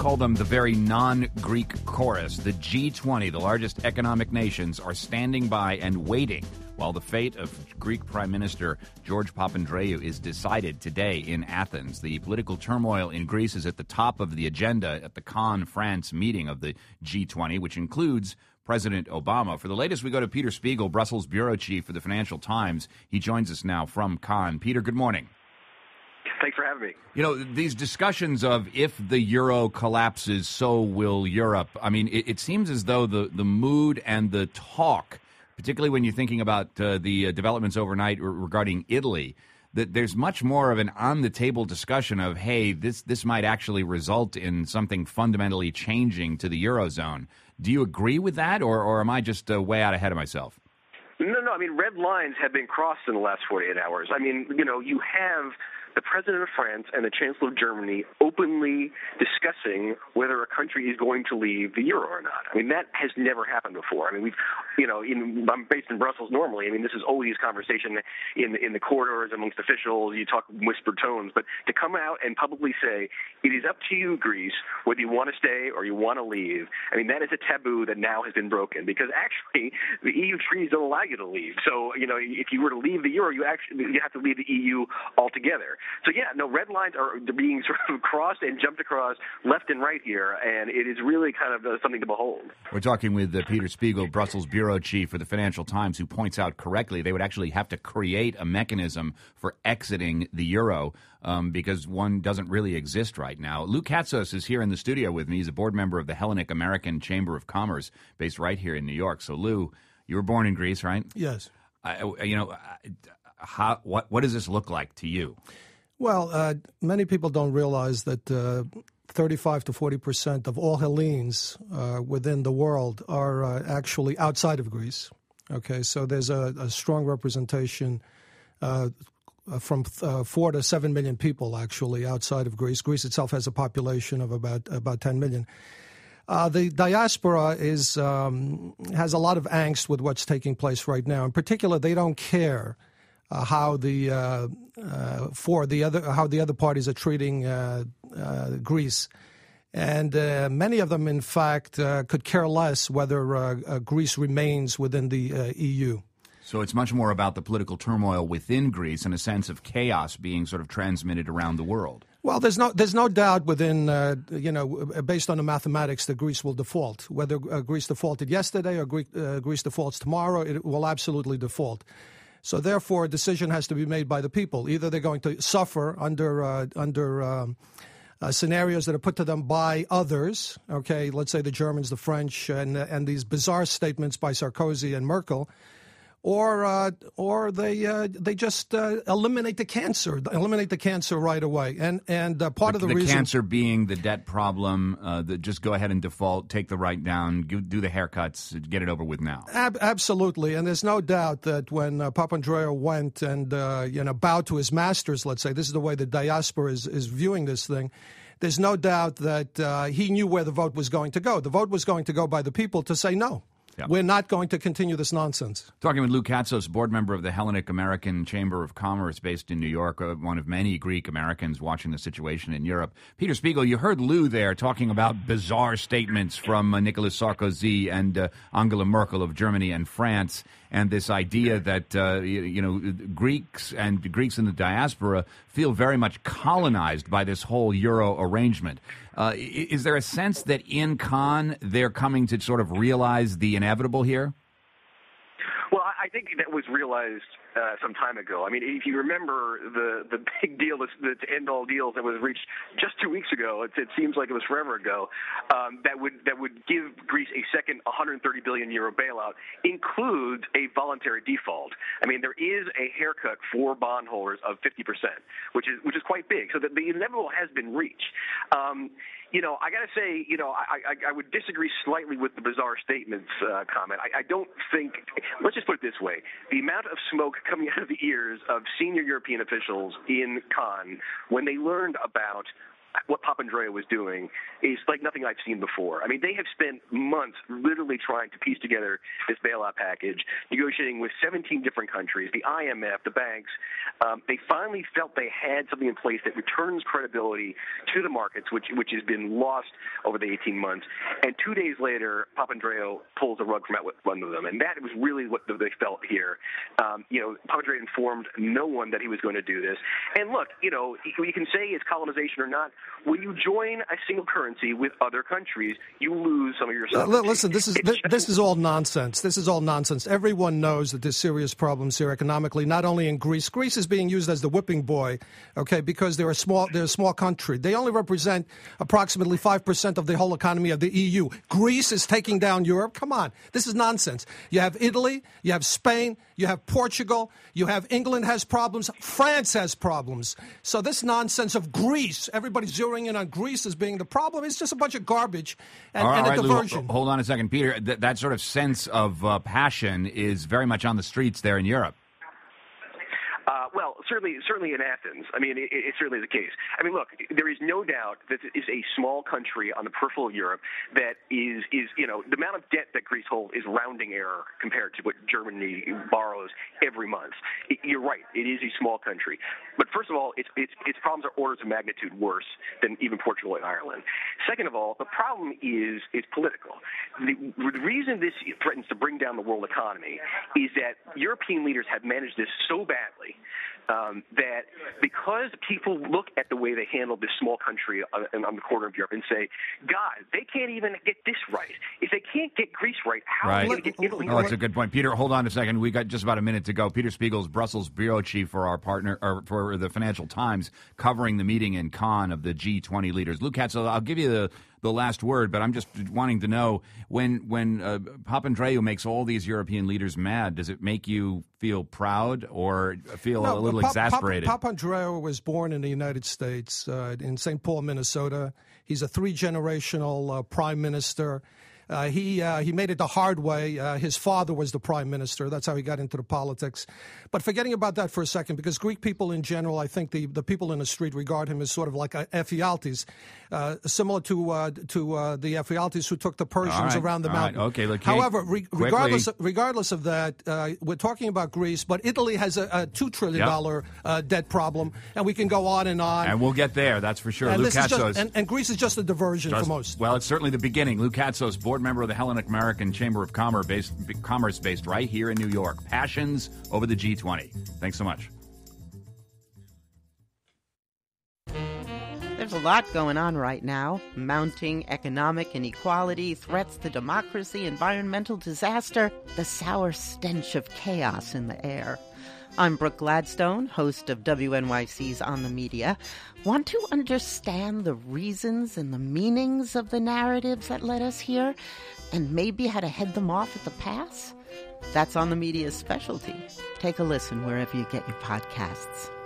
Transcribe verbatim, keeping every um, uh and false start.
call them the very non-Greek chorus. The G twenty, the largest economic nations, are standing by and waiting while the fate of Greek Prime Minister George Papandreou is decided today in Athens. The political turmoil in Greece is at the top of the agenda at the Cannes, France meeting of the G twenty, which includes President Obama. For the latest, we go to Peter Spiegel, Brussels bureau chief for the Financial Times. He joins us now from Cannes. Peter, good morning. Thanks for having me. You know, these discussions of if the euro collapses, so will Europe. I mean, it, it seems as though the, the mood and the talk, particularly when you're thinking about uh, the uh, developments overnight re- regarding Italy, that there's much more of an on-the-table discussion of, hey, this, this might actually result in something fundamentally changing to the Eurozone. Do you agree with that, or, or am I just uh, way out ahead of myself? No, no. I mean, red lines have been crossed in the last forty-eight hours. I mean, you know, you have the president of France and the chancellor of Germany openly discussing whether a country is going to leave the euro or not. I mean, that has never happened before. I mean, we've, you know, in, I'm based in Brussels normally. I mean, this is always conversation in in the corridors amongst officials. You talk in whispered tones, but to come out and publicly say it is up to you, Greece, whether you want to stay or you want to leave. I mean, that is a taboo that now has been broken because actually the E U treaties don't allow you to leave. So, you know, if you were to leave the euro, you actually you have to leave the E U altogether. So, yeah, no, red lines are being sort of crossed and jumped across left and right here, and it is really kind of uh, something to behold. We're talking with uh, Peter Spiegel, Brussels bureau chief for the Financial Times, who points out correctly they would actually have to create a mechanism for exiting the euro um, because one doesn't really exist right now. Lou Katsos is here in the studio with me. He's a board member of the Hellenic American Chamber of Commerce based right here in New York. So, Lou, you were born in Greece, right? Yes. I, you know, how, what, what does this look like to you? Well, uh, many people don't realize that uh, thirty-five to forty percent of all Hellenes uh, within the world are uh, actually outside of Greece. Okay, so there's a, a strong representation uh, from uh, four to seven million people actually outside of Greece. Greece itself has a population of about about ten million. Uh, the diaspora is um, has a lot of angst with what's taking place right now. In particular, they don't care Uh, how the uh, uh, for the other how the other parties are treating uh, uh, Greece, and uh, many of them, in fact, uh, could care less whether uh, uh, Greece remains within the uh, E U. So it's much more about the political turmoil within Greece and a sense of chaos being sort of transmitted around the world. Well, there's no there's no doubt within uh, you know based on the mathematics that Greece will default. Whether uh, Greece defaulted yesterday or Greece, uh, Greece defaults tomorrow, it will absolutely default. So therefore, a decision has to be made by the people. Either they're going to suffer under uh, under um, uh, scenarios that are put to them by others. Okay, let's say the Germans, the French, and and these bizarre statements by Sarkozy and Merkel, or uh, or they uh, they just uh, eliminate the cancer, eliminate the cancer right away. And and uh, part the, of the, the reason cancer being the debt problem, uh, that just go ahead and default, take the write down, do the haircuts, get it over with now. Ab- absolutely, and there's no doubt that when uh, Papandreou went and uh, you know bowed to his masters, let's say this is the way the diaspora is is viewing this thing. There's no doubt that uh, he knew where the vote was going to go. The vote was going to go by the people to say no. Yeah. We're not going to continue this nonsense. Talking with Lou Katsos, board member of the Hellenic American Chamber of Commerce based in New York, uh, one of many Greek Americans watching the situation in Europe. Peter Spiegel, you heard Lou there talking about bizarre statements from uh, Nicolas Sarkozy and uh, Angela Merkel of Germany and France, and this idea that, uh, you, you know, Greeks and Greeks in the diaspora feel very much colonized by this whole Euro arrangement. Uh, is there a sense that in Cannes they're coming to sort of realize the inevitable here? Well, I think that was realized uh, some time ago. I mean, if you remember the the big deal, the, the end all deals that was reached just two weeks ago, it, it seems like it was forever ago. Um, that would that would give Greece a second one hundred thirty billion euro bailout, includes a voluntary default. I mean, there is a haircut for bondholders of fifty percent, which is which is quite big. So the, the inevitable has been reached. Um, You know, I got to say, you know, I, I, I would disagree slightly with the bizarre statements uh, comment. I, I don't think – let's just put it this way. The amount of smoke coming out of the ears of senior European officials in Cannes when they learned about what Papandreou was doing is like nothing I've seen before. I mean, they have spent months literally trying to piece together this bailout package, negotiating with seventeen different countries, the I M F, the banks. Um, they finally felt they had something in place that returns credibility to the markets, which which has been lost over the eighteen months. And two days later, Papandreou pulls the rug from under them, and that was really what they felt here. Um, you know, Papandreou informed no one that he was going to do this. And look, you know, you can say it's colonization or not. When you join a single currency with other countries, you lose some of your sovereignty. Listen, this is this, this is all nonsense. This is all nonsense. Everyone knows that there's serious problems here economically, not only in Greece. Greece is being used as the whipping boy, okay, because they're a small they're a small country. They only represent approximately five percent of the whole economy of the E U. Greece is taking down Europe. Come on, this is nonsense. You have Italy, you have Spain, you have Portugal, you have England has problems, France has problems. So this nonsense of Greece, everybody's zeroing in on Greece as being the problem, is just a bunch of garbage and, all and right, a diversion. Lou, hold on a second, Peter. Th- that sort of sense of uh, passion is very much on the streets there in Europe. Uh, well, certainly, certainly in Athens. I mean, it, it certainly is the case. I mean, look, there is no doubt that it is a small country on the peripheral of Europe that is, is, you know, the amount of debt that Greece holds is rounding error compared to what Germany borrows every month. It, you're right. It is a small country. But first of all, its, its, its problems are orders of magnitude worse than even Portugal and Ireland. Second of all, the problem is, is political. The, the reason this threatens to bring down the world economy is that European leaders have managed this so badly Um, that because people look at the way they handled this small country on, on the corner of Europe and say, God, they can't even get this right. If they can't get Greece right, how right. are they going to get Italy oh, right? That's a good point. Peter, hold on a second. We got just about a minute to go. Peter Spiegel's Brussels bureau chief for our partner, or for the Financial Times, covering the meeting in Cannes of the G twenty leaders. Lou Katzo, I'll give you the the last word, but I'm just wanting to know, when when uh, Papandreou makes all these European leaders mad, does it make you feel proud or feel no, a little pa- exasperated? Pa- Papandreou was born in the United States, uh, in Saint Paul, Minnesota. He's a three-generational uh, prime minister. Uh, he uh, he made it the hard way. Uh, his father was the prime minister. That's how he got into the politics. But forgetting about that for a second, because Greek people in general, I think the, the people in the street regard him as sort of like a Ephialtes, uh, similar to uh, to uh, the Ephialtes who took the Persians right, around the mountain. Right, okay, look, However, re- regardless quickly. of, regardless of that, uh, we're talking about Greece, but Italy has a, a two trillion dollar yep. uh, debt problem, and we can go on and on. And we'll get there, that's for sure. And, Lou this is just, Katzos, and, and Greece is just a diversion just, for most. Well, it's certainly the beginning. Lou Katzos, board member of the Hellenic American Chamber of Commerce based, Commerce based right here in New York. Passions over the G twenty. Thanks so much. There's a lot going on right now. Mounting economic inequality, threats to democracy, environmental disaster, the sour stench of chaos in the air. I'm Brooke Gladstone, host of W N Y C's On the Media. Want to understand the reasons and the meanings of the narratives that led us here, and maybe how to head them off at the pass? That's On the Media's specialty. Take a listen wherever you get your podcasts.